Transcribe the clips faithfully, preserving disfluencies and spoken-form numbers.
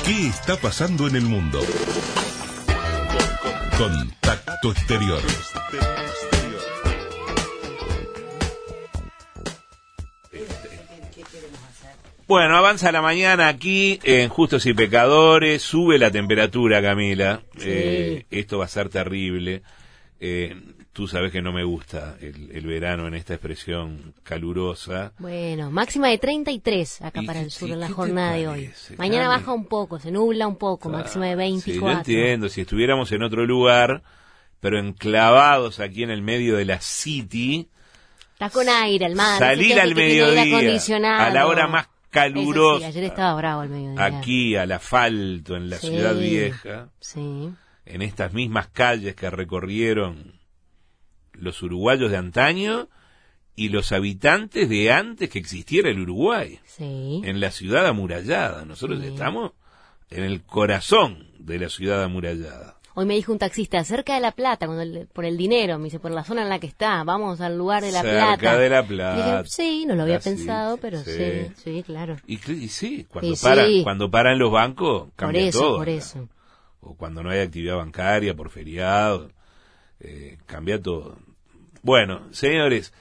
¿Qué está pasando en el mundo? Contacto Exterior. Bueno, avanza la mañana aquí en Justos y Pecadores, sube la temperatura, Camila. Sí. Eh, esto va a ser terrible. Eh, tú sabes que no me gusta el, el verano en esta expresión calurosa. Bueno, máxima de treinta y tres acá para el sur en la jornada de hoy. Mañana Cami? baja un poco, se nubla un poco, claro, máxima de veinticuatro. Sí, yo entiendo, si estuviéramos en otro lugar, pero enclavados aquí en el medio de la city. Está con aire, el mar. Salir al mediodía, a la hora más calurosa. Sí, ayer estaba bravo el mediodía. Aquí, al asfalto, en la sí, ciudad vieja. Sí. En estas mismas calles que recorrieron los uruguayos de antaño y los habitantes de antes que existiera el Uruguay. Sí. En la ciudad amurallada. Nosotros sí. estamos en el corazón de la ciudad amurallada. Hoy me dijo un taxista, cerca de La Plata, cuando el, por el dinero, me dice, por la zona en la que está, vamos al lugar de La cerca Plata. Cerca de La Plata. Y dije, sí, no lo había sí, pensado, pero sí, sí, sí claro. Y, y sí, cuando, y para, sí. cuando paran los bancos, cambia por eso, todo. Por ¿no? eso, O cuando no hay actividad bancaria, por feriado, eh, cambia todo. Bueno, señores.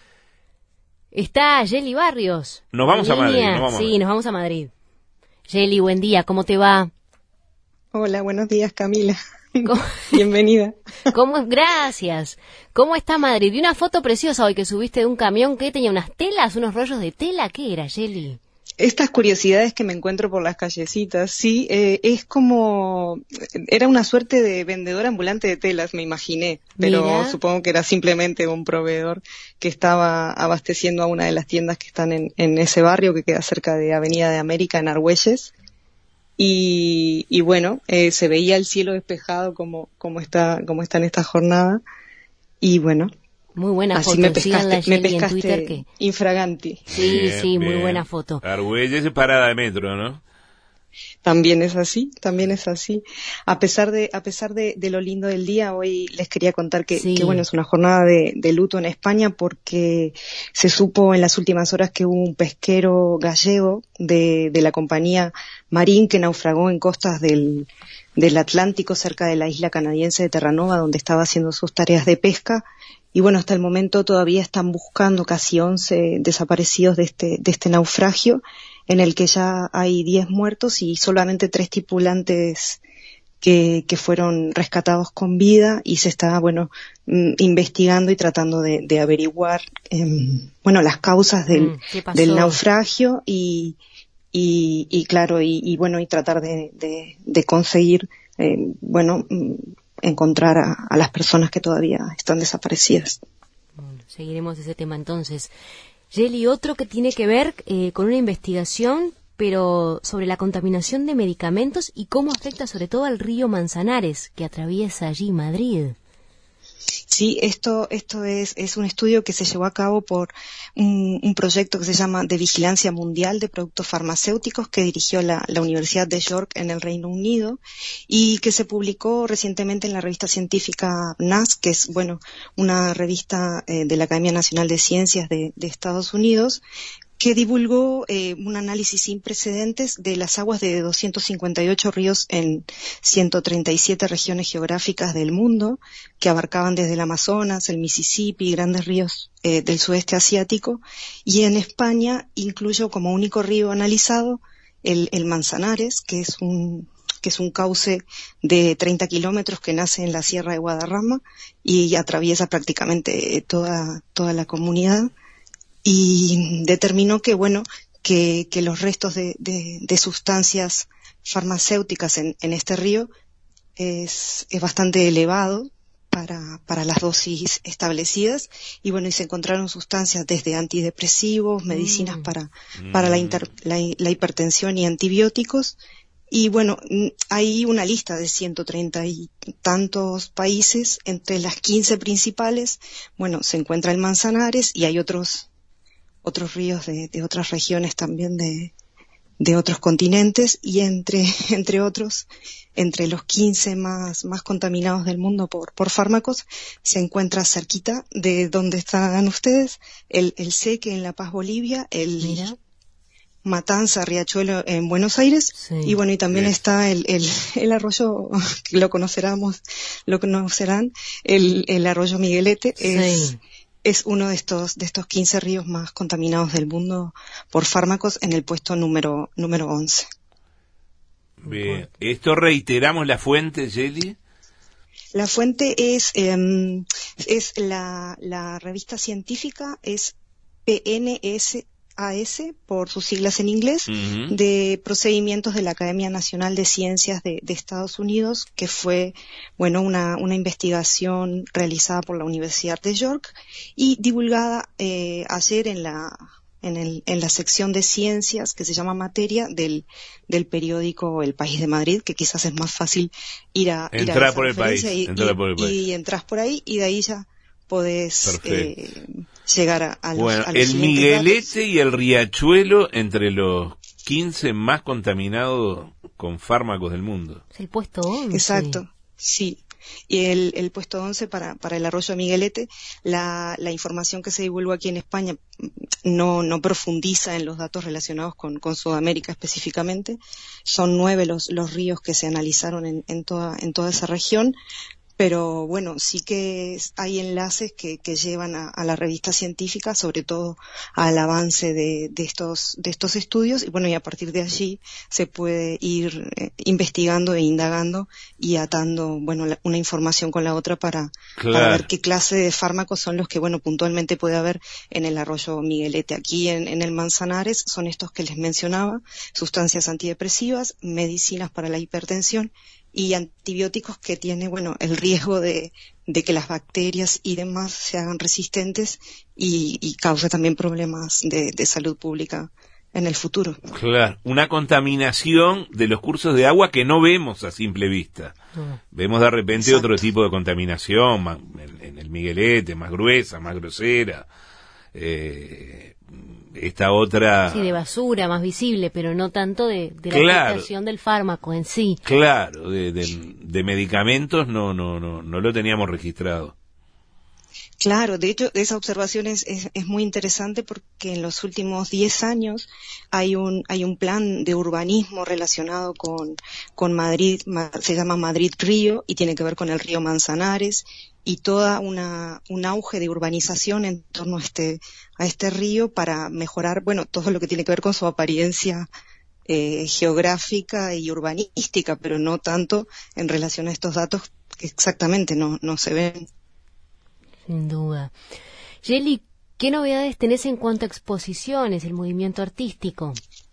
Está Yeli Barrios. Nos vamos a Madrid. Nos vamos sí, a Madrid. nos vamos a Madrid. Yeli, buen día, ¿cómo te va? Hola, buenos días, Camila. Bienvenida. ¿Cómo? Gracias. ¿Cómo está Madrid? Vi una foto preciosa hoy que subiste de un camión que tenía unas telas, unos rollos de tela. ¿Qué era, Yeli? Estas curiosidades que me encuentro por las callecitas, sí, eh, es como, era una suerte de vendedor ambulante de telas, me imaginé, pero Mira. supongo que era simplemente un proveedor que estaba abasteciendo a una de las tiendas que están en, en ese barrio que queda cerca de Avenida de América, en Argüelles. Y, y bueno, eh, se veía el cielo despejado como, como está, como está en esta jornada. Y bueno. Muy buena así foto. me pescaste, me pescaste en Twitter que... infraganti. Sí, bien, sí, bien. Muy buena foto. Argüelles es parada de metro, ¿no? También es así, también es así. A pesar de, a pesar de, de lo lindo del día, hoy les quería contar que, sí. que bueno, es una jornada de, de luto en España porque se supo en las últimas horas que hubo un pesquero gallego de, de la compañía Marín que naufragó en costas del, del Atlántico cerca de la isla canadiense de Terranova, donde estaba haciendo sus tareas de pesca. Y bueno, hasta el momento todavía están buscando casi once desaparecidos de este, de este naufragio, en el que ya hay diez muertos y solamente tres tripulantes que, que fueron rescatados con vida, y se está, bueno, investigando y tratando de, de averiguar, eh, bueno, las causas del, mm, del naufragio y, y, y claro, y, y bueno, y tratar de, de, de conseguir, eh, bueno, encontrar a, a las personas que todavía están desaparecidas. Bueno, seguiremos ese tema entonces. Yeli, otro que tiene que ver eh, con una investigación, pero sobre la contaminación de medicamentos y cómo afecta sobre todo al río Manzanares, que atraviesa allí Madrid. Sí, esto, esto es, es un estudio que se llevó a cabo por un, un proyecto que se llama de Vigilancia Mundial de Productos Farmacéuticos, que dirigió la, la Universidad de York en el Reino Unido, y que se publicó recientemente en la revista científica N A S, que es, bueno, una revista eh, de la Academia Nacional de Ciencias de, de Estados Unidos, que divulgó eh, un análisis sin precedentes de las aguas de doscientos cincuenta y ocho ríos en ciento treinta y siete regiones geográficas del mundo, que abarcaban desde el Amazonas, el Mississippi, grandes ríos eh, del sudeste asiático, y en España incluyó como único río analizado el, el Manzanares, que es un que es un cauce de treinta kilómetros que nace en la Sierra de Guadarrama y atraviesa prácticamente toda, toda la comunidad. Y determinó que, bueno, que, que los restos de, de, de sustancias farmacéuticas en, en este río es, es bastante elevado para, para las dosis establecidas. Y bueno, y se encontraron sustancias desde antidepresivos, medicinas mm. para, para la, inter, la, la hipertensión y antibióticos. Y bueno, hay una lista de ciento treinta y tantos países. Entre las quince principales, bueno, se encuentra el Manzanares, y hay otros otros ríos de, de otras regiones también de, de otros continentes, y entre, entre otros, entre los quince más, más contaminados del mundo por, por fármacos, se encuentra cerquita de donde están ustedes, el, el Seque en La Paz, Bolivia, el, Mira. Matanza, Riachuelo en Buenos Aires, sí. y bueno, y también Sí. está el, el, el arroyo, que lo conoceremos, lo conocerán, el, el arroyo Miguelete, es, Sí. es uno de estos, de estos quince ríos más contaminados del mundo por fármacos, en el puesto número, número once. Bien. ¿Esto reiteramos la fuente, Yeli? La fuente es, eh, es la, la revista científica, es P N S A S, por sus siglas en inglés, Uh-huh. de procedimientos de la Academia Nacional de Ciencias de, de Estados Unidos, que fue, bueno, una, una investigación realizada por la Universidad de York y divulgada eh, ayer en la, en, el, en la sección de ciencias que se llama Materia del, del periódico El País de Madrid, que quizás es más fácil ir a, ir a Entrar esa por el país, referencia y, entrar y- por el país. y entras por ahí y de ahí ya podés Perfecto. eh, llegar a, a los, Bueno, a los el siguientes Miguelete datos. y el Riachuelo entre los quince más contaminados con fármacos del mundo. Es el puesto once. Exacto, sí. Y el, el puesto once para, para el arroyo Miguelete, la, la información que se divulgó aquí en España no, no profundiza en los datos relacionados con, con Sudamérica específicamente. Son nueve los, los ríos que se analizaron en, en, toda, en toda esa región. Pero bueno, sí que es- hay enlaces que, que llevan a, a la revista científica, sobre todo al avance de, de estos de estos estudios, y bueno, y a partir de allí se puede ir eh, investigando e indagando y atando, bueno, la- una información con la otra para, para Claro. ver qué clase de fármacos son los que, bueno, puntualmente puede haber en el arroyo Miguelete. Aquí en, en el Manzanares son estos que les mencionaba: sustancias antidepresivas, medicinas para la hipertensión y antibióticos que tiene, bueno, el riesgo de, de que las bacterias y demás se hagan resistentes y, y cause también problemas de, de salud pública en el futuro. Claro, una contaminación de los cursos de agua que no vemos a simple vista. No. Vemos de repente Exacto. otro tipo de contaminación, más- en, en el Miguelete, más gruesa, más grosera. Eh, esta otra... Sí, de basura, más visible, pero no tanto de, de la Claro. aplicación del fármaco en sí. Claro, de, de, de medicamentos no, no, no, no lo teníamos registrado. Claro, de hecho, esa observación es, es, es muy interesante porque en los últimos diez años hay un, hay un plan de urbanismo relacionado con, con Madrid, ma- se llama Madrid Río, y tiene que ver con el río Manzanares, y toda una, un auge de urbanización en torno a este, a este río para mejorar, bueno, todo lo que tiene que ver con su apariencia eh, geográfica y urbanística, pero no tanto en relación a estos datos que exactamente no, no se ven. Sin duda. Yeli, ¿qué novedades tenés en cuanto a exposiciones, el movimiento artístico?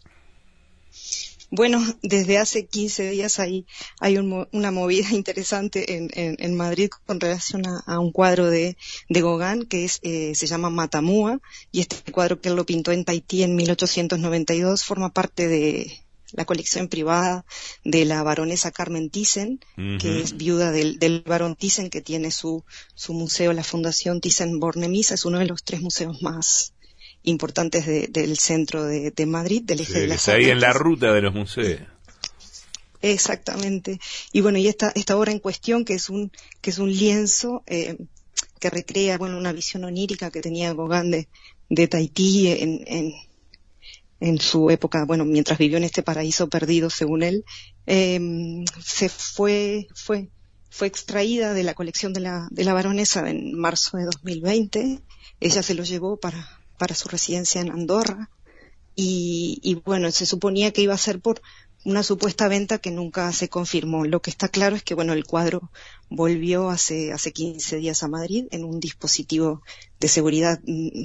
Bueno, desde hace quince días hay, hay un mo- una movida interesante en, en, en Madrid con relación a, a un cuadro de, de Gauguin que es, eh, se llama Matamua, y este cuadro que él lo pintó en Tahití en mil ochocientos noventa y dos forma parte de la colección privada de la baronesa Carmen Thyssen, Ujú. que es viuda del, del barón Thyssen, que tiene su, su museo, la Fundación Thyssen-Bornemisza. Es uno de los tres museos más importantes de- del centro de, de Madrid, del eje Sí, de que las está ahí en la Artes. ruta de los museos. Exactamente. Y bueno, y esta, esta obra en cuestión, que es un, que es un lienzo, eh, que recrea, bueno, una visión onírica que tenía Gauguin de, de Tahití en, en, en su época, bueno, mientras vivió en este paraíso perdido, según él, eh, se fue, fue, fue extraída de la colección de la, de la baronesa en marzo de dos mil veinte. Ella se lo llevó para, para su residencia en Andorra. Y, y bueno, se suponía que iba a ser por una supuesta venta que nunca se confirmó. Lo que está claro es que, bueno, el cuadro volvió hace, hace quince días a Madrid en un dispositivo de seguridad mm,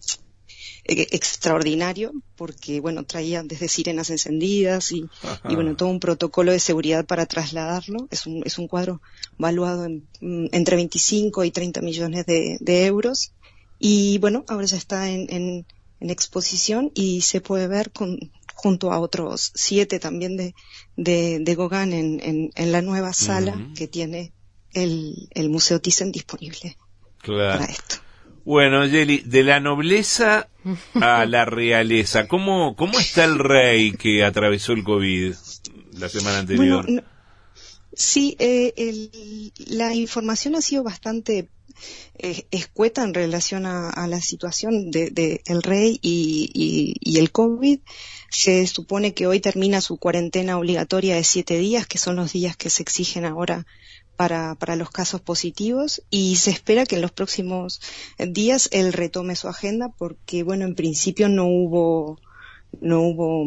e- extraordinario, porque, bueno, traía desde sirenas encendidas y, y, bueno, todo un protocolo de seguridad para trasladarlo. Es un, es un cuadro valuado en, mm, entre veinticinco y treinta millones de, de euros. Y, bueno, ahora ya está en, en, en exposición y se puede ver con, junto a otros siete también de, de, de Gauguin en, en, en la nueva sala Ujú. que tiene el, el Museo Thyssen disponible Claro. para esto. Bueno, Yeli, de la nobleza a la realeza, ¿cómo, cómo está el rey que atravesó el COVID la semana anterior? Bueno, no- sí, eh, el- la información ha sido bastante eh, escueta en relación a, a la situación de, de el rey y, y, y el COVID. Se supone que hoy termina su cuarentena obligatoria de siete días, que son los días que se exigen ahora para, para los casos positivos, y se espera que en los próximos días él retome su agenda, porque, bueno, en principio no hubo no hubo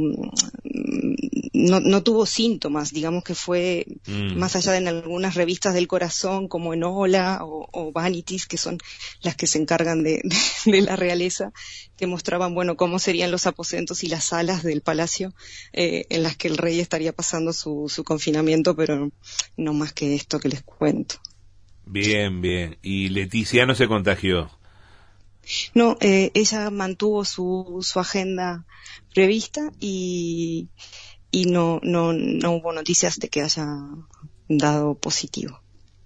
no, no tuvo síntomas, digamos que fue mm. más allá de en algunas revistas del corazón como en Hola o, o Vanities, que son las que se encargan de, de, de la realeza, que mostraban, bueno, cómo serían los aposentos y las salas del palacio eh, en las que el rey estaría pasando su, su confinamiento, pero no más que esto que les cuento. Bien, bien. ¿Y Leticia no se contagió? No, eh, ella mantuvo su, su agenda prevista y, y no, no, no hubo noticias de que haya dado positivo.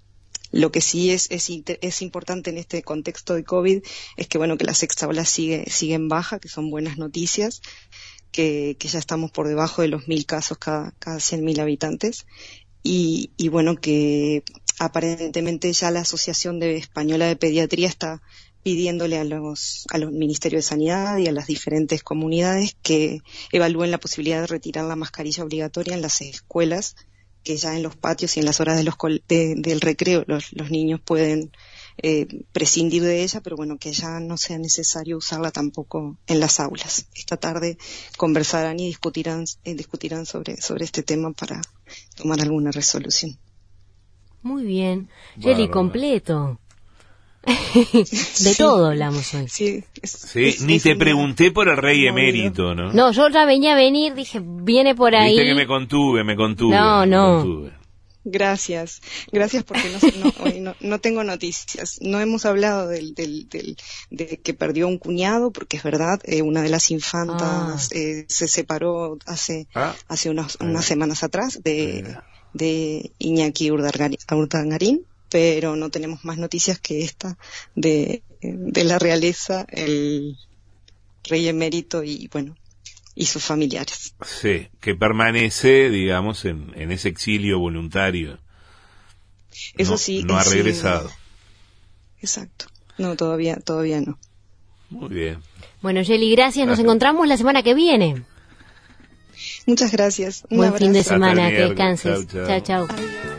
Lo que sí es, es, es importante en este contexto de COVID es que, bueno, que la sexta ola sigue, sigue en baja, que son buenas noticias, que, que ya estamos por debajo de los mil casos cada, cada cien mil habitantes, y, y bueno, que aparentemente ya la Asociación de Española de Pediatría está pidiéndole a los, a los Ministerios de Sanidad y a las diferentes comunidades que evalúen la posibilidad de retirar la mascarilla obligatoria en las escuelas, que ya en los patios y en las horas de los de, del recreo los, los niños pueden eh, prescindir de ella, pero bueno, que ya no sea necesario usarla tampoco en las aulas. Esta tarde conversarán y discutirán, eh, discutirán sobre, sobre este tema para tomar alguna resolución. Muy bien. Yeli, completo. De sí, todo hablamos hoy. Sí, es, sí es, ni es te una... pregunté por el rey emérito, ¿no? No, yo ya venía a venir, dije, viene por ahí. Viste que me contuve, me contuve. No, no. Me contuve. Gracias, gracias porque no, no, hoy no, no tengo noticias. No hemos hablado del, del, del, de que perdió un cuñado, porque es verdad, eh, una de las infantas ah. eh, se separó hace ah. hace unos, ah. unas semanas atrás de, ah. de Iñaki Urdangarín, pero no tenemos más noticias que esta de, de la realeza, el rey emérito y, bueno, y sus familiares. Sí, que permanece, digamos, en, en ese exilio voluntario. Eso no, sí. No ha regresado. Sí. Exacto. No, todavía, todavía no. Muy bien. Bueno, Yeli, gracias. Nos gracias. encontramos la semana que viene. Muchas gracias. Un Buen abrazo. fin de semana. Que descanses. descanses. Chao, chao. Adiós.